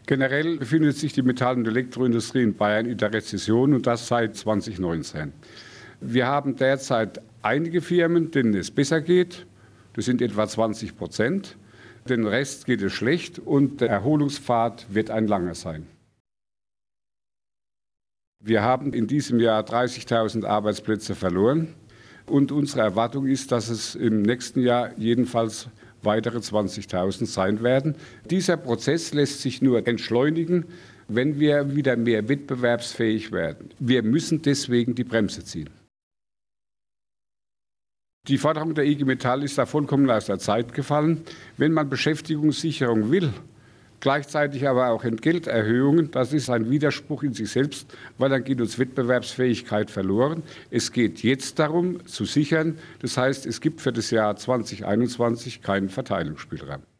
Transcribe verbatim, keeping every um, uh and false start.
Generell befindet sich die Metall- und Elektroindustrie in Bayern in der Rezession und das seit zweitausendneunzehn. Wir haben derzeit einige Firmen, denen es besser geht. Das sind etwa zwanzig Prozent. Den Rest geht es schlecht und der Erholungspfad wird ein langer sein. Wir haben in diesem Jahr dreißigtausend Arbeitsplätze verloren und unsere Erwartung ist, dass es im nächsten Jahr jedenfalls weitere zwanzigtausend sein werden. Dieser Prozess lässt sich nur entschleunigen, wenn wir wieder mehr wettbewerbsfähig werden. Wir müssen deswegen die Bremse ziehen. Die Forderung der I G Metall ist da vollkommen aus der Zeit gefallen. Wenn man Beschäftigungssicherung will, gleichzeitig aber auch Entgelterhöhungen, das ist ein Widerspruch in sich selbst, weil dann geht uns Wettbewerbsfähigkeit verloren. Es geht jetzt darum, zu sichern. Das heißt, es gibt für das Jahr zweitausendeinundzwanzig keinen Verteilungsspielraum.